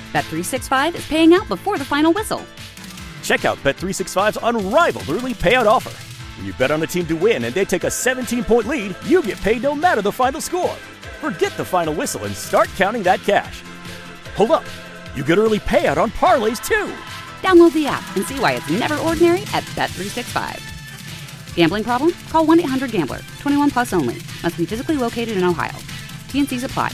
Bet365 is paying out before the final whistle. Check out Bet365's unrivaled early payout offer. When you bet on a team to win and they take a 17-point lead, you get paid no matter the final score. Forget the final whistle and start counting that cash. Hold up. You get early payout on parlays, too. Download the app and see why it's never ordinary at Bet365. Gambling problem? Call 1-800-GAMBLER. 21 plus only. Must be physically located in Ohio. T&Cs apply.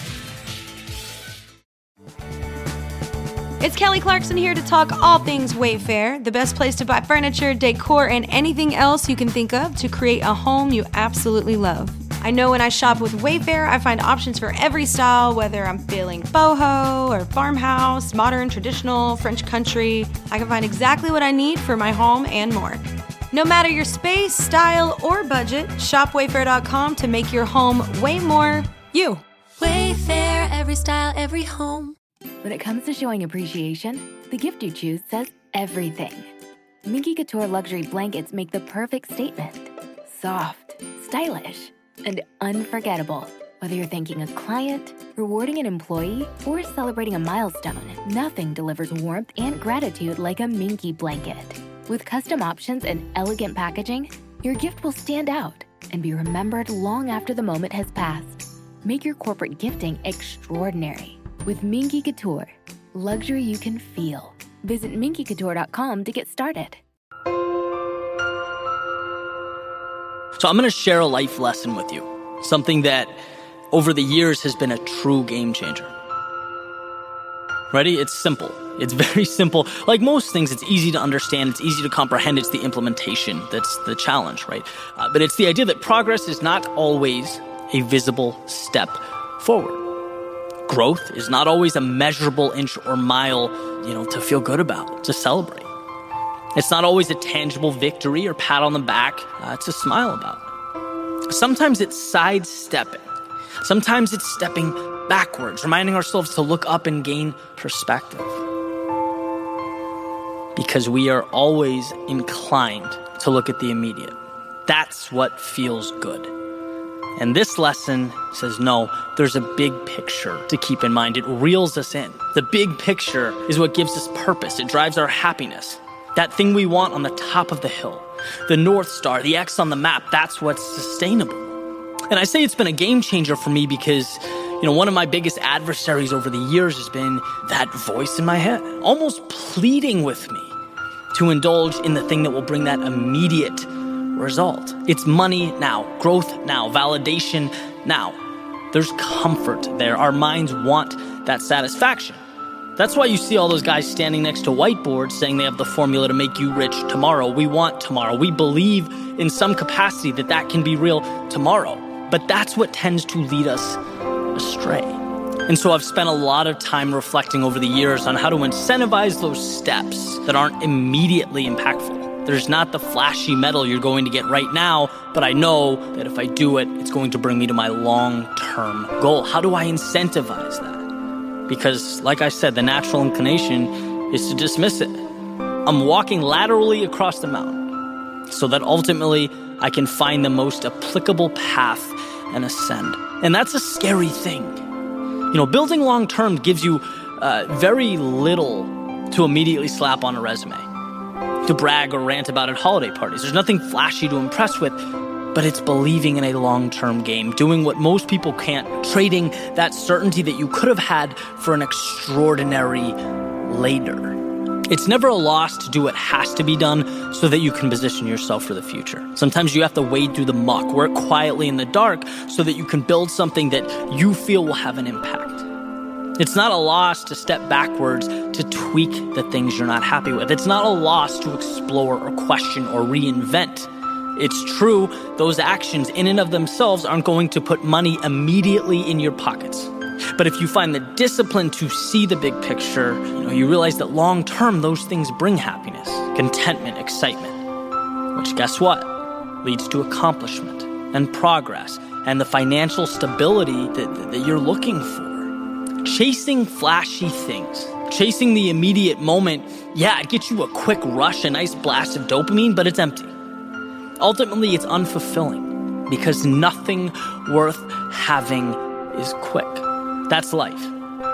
It's Kelly Clarkson here to talk all things Wayfair, the best place to buy furniture, decor, and anything else you can think of to create a home you absolutely love. I know when I shop with Wayfair, I find options for every style, whether I'm feeling boho or farmhouse, modern, traditional, French country. I can find exactly what I need for my home and more. No matter your space, style, or budget, shop Wayfair.com to make your home way more you. Wayfair, every style, every home. When it comes to showing appreciation, the gift you choose says everything. Minky Couture luxury blankets make the perfect statement. Soft, stylish, and unforgettable. Whether you're thanking a client, rewarding an employee, or celebrating a milestone, nothing delivers warmth and gratitude like a Minky blanket. With custom options and elegant packaging, your gift will stand out and be remembered long after the moment has passed. Make your corporate gifting extraordinary with Minky Couture. Luxury you can feel. Visit minkycouture.com to get started. So I'm going to share a life lesson with you. Something that over the years has been a true game changer. Ready? It's simple. It's very simple. Like most things, it's easy to understand. It's easy to comprehend. It's the implementation that's the challenge, right? But it's the idea that progress is not always a visible step forward. Growth is not always a measurable inch or mile, to feel good about, to celebrate. It's not always a tangible victory or pat on the back to smile about. Sometimes it's sidestepping. Sometimes it's stepping backwards, reminding ourselves to look up and gain perspective. Because we are always inclined to look at the immediate. That's what feels good. And this lesson says, no, there's a big picture to keep in mind. It reels us in. The big picture is what gives us purpose. It drives our happiness. That thing we want on the top of the hill. The North Star, the X on the map, that's what's sustainable. And I say it's been a game changer for me because, one of my biggest adversaries over the years has been that voice in my head, almost pleading with me to indulge in the thing that will bring that immediate result. It's money now, growth now, validation now. There's comfort there. Our minds want that satisfaction. That's why you see all those guys standing next to whiteboards saying they have the formula to make you rich tomorrow. We want tomorrow. We believe in some capacity that can be real tomorrow. But that's what tends to lead us astray. And so I've spent a lot of time reflecting over the years on how to incentivize those steps that aren't immediately impactful. There's not the flashy medal you're going to get right now, but I know that if I do it, it's going to bring me to my long-term goal. How do I incentivize that? Because, like I said, the natural inclination is to dismiss it. I'm walking laterally across the mountain so that ultimately I can find the most applicable path and ascend. And that's a scary thing. Building long-term gives you very little to immediately slap on a resume, to brag or rant about at holiday parties. There's nothing flashy to impress with, but it's believing in a long-term game, doing what most people can't, trading that certainty that you could have had for an extraordinary later. It's never a loss to do what has to be done so that you can position yourself for the future. Sometimes you have to wade through the muck, work quietly in the dark so that you can build something that you feel will have an impact. It's not a loss to step backwards to tweak the things you're not happy with. It's not a loss to explore or question or reinvent. It's true, those actions in and of themselves aren't going to put money immediately in your pockets. But if you find the discipline to see the big picture, you realize that long term, those things bring happiness, contentment, excitement, which guess what? Leads to accomplishment and progress and the financial stability that you're looking for. Chasing flashy things, chasing the immediate moment, it gets you a quick rush, a nice blast of dopamine, but it's empty. Ultimately, it's unfulfilling because nothing worth having is quick. That's life.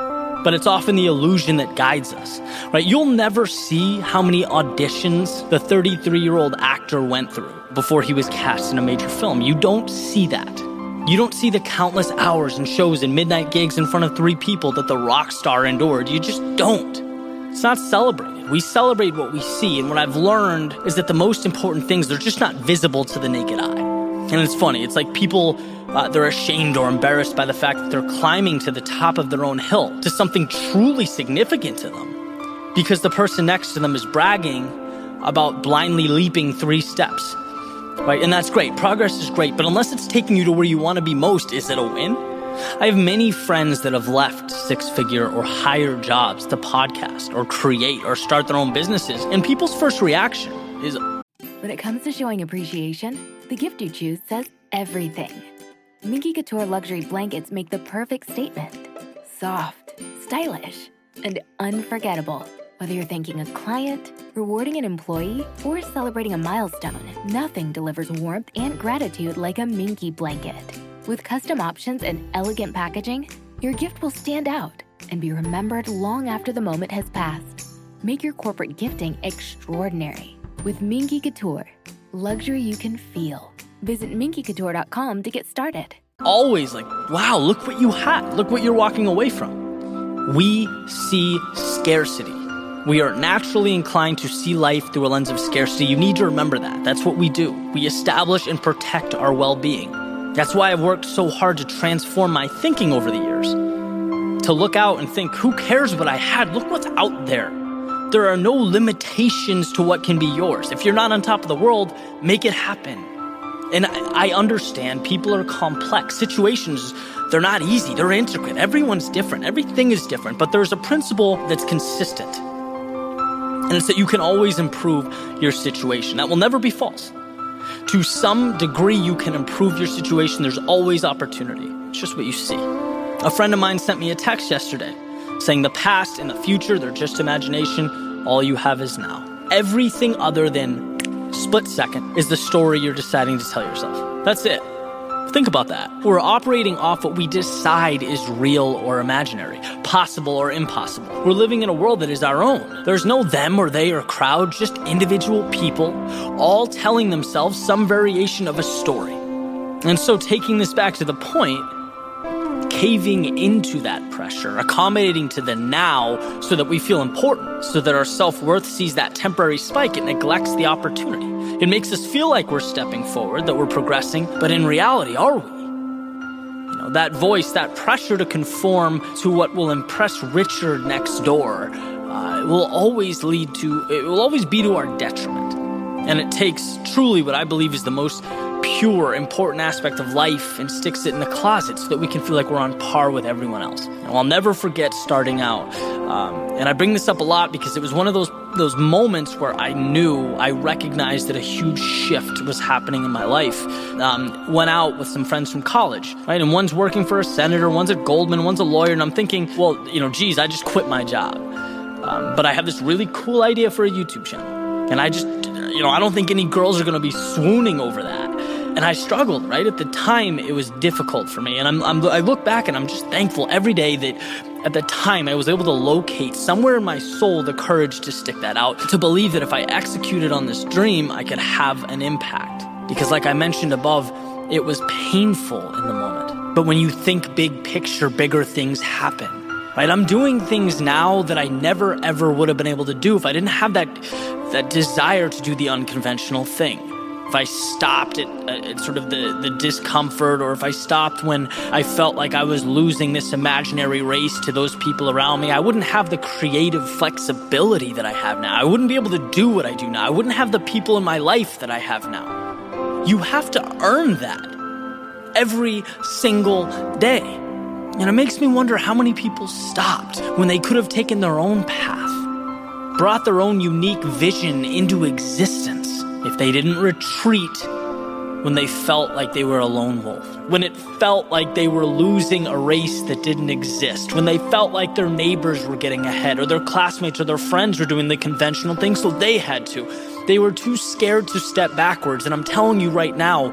but it's often the illusion that guides us, right? You'll never see how many auditions the 33-year-old actor went through before he was cast in a major film. You don't see that. You don't see the countless hours and shows and midnight gigs in front of 3 people that the rock star endured. You just don't. It's not celebrated. We celebrate what we see, and what I've learned is that the most important things, they're just not visible to the naked eye. And it's funny, it's like people, they're ashamed or embarrassed by the fact that they're climbing to the top of their own hill, to something truly significant to them, because the person next to them is bragging about blindly leaping 3 steps, right? And that's great. Progress is great, but unless it's taking you to where you want to be most, is it a win? I have many friends that have left 6-figure or higher jobs to podcast or create or start their own businesses, and people's first reaction is... When it comes to showing appreciation, the gift you choose says everything. Minky Couture luxury blankets make the perfect statement. Soft, stylish, and unforgettable. Whether you're thanking a client, rewarding an employee, or celebrating a milestone, nothing delivers warmth and gratitude like a Minky blanket. With custom options and elegant packaging, your gift will stand out and be remembered long after the moment has passed. Make your corporate gifting extraordinary with Minky Couture. Luxury you can feel. Visit minkycouture.com to get started. Always like, wow, look what you had. Look what you're walking away from. We see scarcity. We are naturally inclined to see life through a lens of scarcity. You need to remember that. That's what we do. We establish and protect our well-being. That's why I've worked so hard to transform my thinking over the years. To look out and think, who cares what I had? Look what's out there. There are no limitations to what can be yours. If you're not on top of the world, make it happen. And I understand people are complex. Situations, they're not easy. They're intricate. Everyone's different. Everything is different. But there's a principle that's consistent. And it's that you can always improve your situation. That will never be false. To some degree, you can improve your situation. There's always opportunity. It's just what you see. A friend of mine sent me a text yesterday saying the past and the future, they're just imagination. All you have is now. Everything other than split second is the story you're deciding to tell yourself. That's it. Think about that. We're operating off what we decide is real or imaginary, possible or impossible. We're living in a world that is our own. There's no them or they or crowd, just individual people, all telling themselves some variation of a story. And so taking this back to the point, caving into that pressure, accommodating to the now so that we feel important, so that our self-worth sees that temporary spike, it neglects the opportunity. It makes us feel like we're stepping forward, that we're progressing, but in reality, are we? You know, that voice, that pressure to conform to what will impress Richard next door, it will always be to our detriment. And it takes truly what I believe is the most pure, important aspect of life and sticks it in the closet so that we can feel like we're on par with everyone else. And I'll never forget starting out. And I bring this up a lot because it was one of those moments where I recognized that a huge shift was happening in my life. Went out with some friends from college, right? And one's working for a senator, one's at Goldman, one's a lawyer. And I'm thinking, well, geez, I just quit my job. But I have this really cool idea for a YouTube channel. And I just, I don't think any girls are going to be swooning over that. And I struggled, right? At the time, it was difficult for me. And I look back and I'm just thankful every day that at the time I was able to locate somewhere in my soul the courage to stick that out, to believe that if I executed on this dream, I could have an impact. Because like I mentioned above, it was painful in the moment. But when you think big picture, bigger things happen, right? I'm doing things now that I never, ever would have been able to do if I didn't have that desire to do the unconventional thing. If I stopped at sort of the discomfort, or if I stopped when I felt like I was losing this imaginary race to those people around me, I wouldn't have the creative flexibility that I have now. I wouldn't be able to do what I do now. I wouldn't have the people in my life that I have now. You have to earn that every single day. And it makes me wonder how many people stopped when they could have taken their own path, brought their own unique vision into existence. If they didn't retreat when they felt like they were a lone wolf, when it felt like they were losing a race that didn't exist, when they felt like their neighbors were getting ahead, or their classmates or their friends were doing the conventional things, so they had to. They were too scared to step backwards. And I'm telling you right now,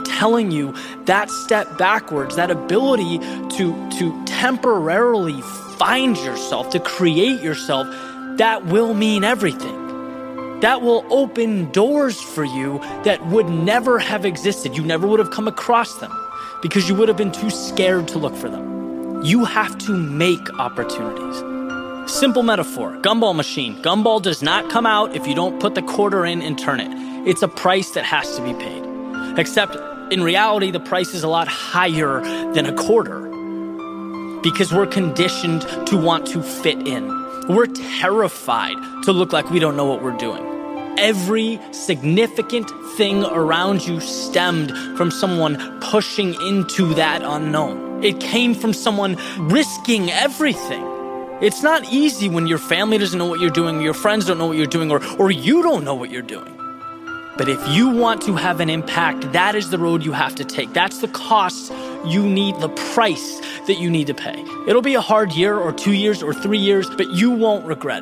that step backwards, that ability to temporarily find yourself, to create yourself, that will mean everything. That will open doors for you that would never have existed. You never would have come across them because you would have been too scared to look for them. You have to make opportunities. Simple metaphor, gumball machine. Gumball does not come out if you don't put the quarter in and turn it. It's a price that has to be paid. Except in reality, the price is a lot higher than a quarter because we're conditioned to want to fit in. We're terrified to look like we don't know what we're doing. Every significant thing around you stemmed from someone pushing into that unknown. It came from someone risking everything. It's not easy when your family doesn't know what you're doing, your friends don't know what you're doing, or you don't know what you're doing. But if you want to have an impact, that is the road you have to take. That's the cost you need, the price that you need to pay. It'll be a hard year or 2 years or 3 years, but you won't regret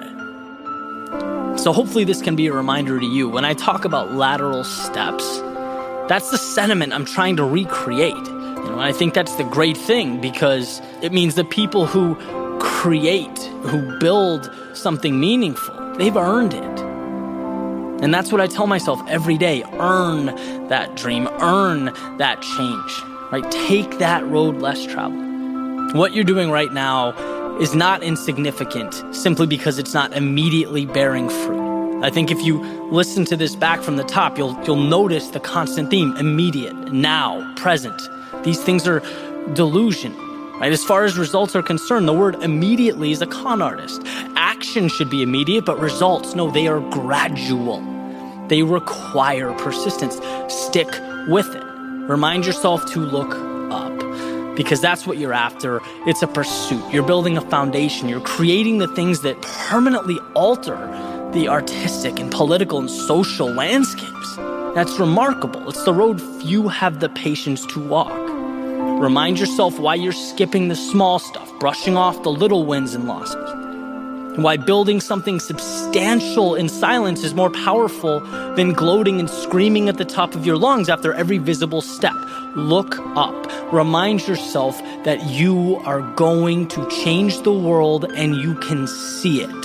it. So hopefully this can be a reminder to you. When I talk about lateral steps, that's the sentiment I'm trying to recreate. And I think that's the great thing because it means the people who create, who build something meaningful, they've earned it. And that's what I tell myself every day. Earn that dream, earn that change, right? Take that road less traveled. What you're doing right now is not insignificant simply because it's not immediately bearing fruit. I think if you listen to this back from the top, you'll notice the constant theme: immediate, now, present. These things are delusion, right? As far as results are concerned, the word immediately is a con artist. Action should be immediate, but results, no, they are gradual. They require persistence. Stick with it. Remind yourself to look up because that's what you're after. It's a pursuit. You're building a foundation. You're creating the things that permanently alter the artistic and political and social landscapes. That's remarkable. It's the road few have the patience to walk. Remind yourself why you're skipping the small stuff, brushing off the little wins and losses. And why building something substantial in silence is more powerful than gloating and screaming at the top of your lungs after every visible step. Look up. Remind yourself that you are going to change the world and you can see it.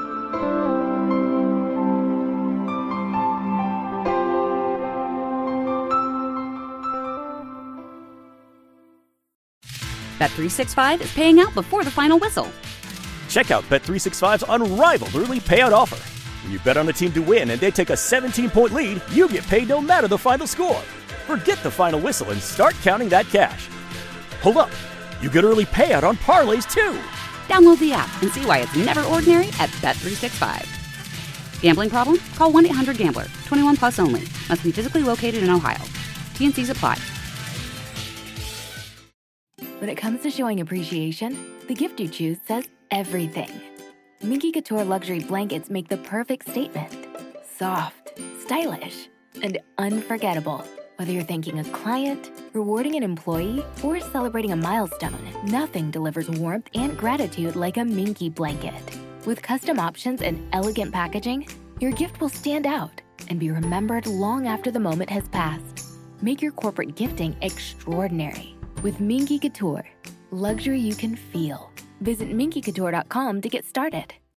Bet365 is paying out before the final whistle. Check out Bet365's unrivaled early payout offer. When you bet on a team to win and they take a 17-point lead, you get paid no matter the final score. Forget the final whistle and start counting that cash. Hold up. You get early payout on parlays too. Download the app and see why it's never ordinary at Bet365. Gambling problem? Call 1-800-GAMBLER. 21 plus only. Must be physically located in Ohio. T&Cs apply. When it comes to showing appreciation, the gift you choose says everything. Minky Couture luxury blankets make the perfect statement. Soft, stylish, and unforgettable. Whether you're thanking a client, rewarding an employee, or celebrating a milestone, nothing delivers warmth and gratitude like a Minky blanket. With custom options and elegant packaging, your gift will stand out and be remembered long after the moment has passed. Make your corporate gifting extraordinary with Minky Couture, luxury you can feel. Visit minkycouture.com to get started.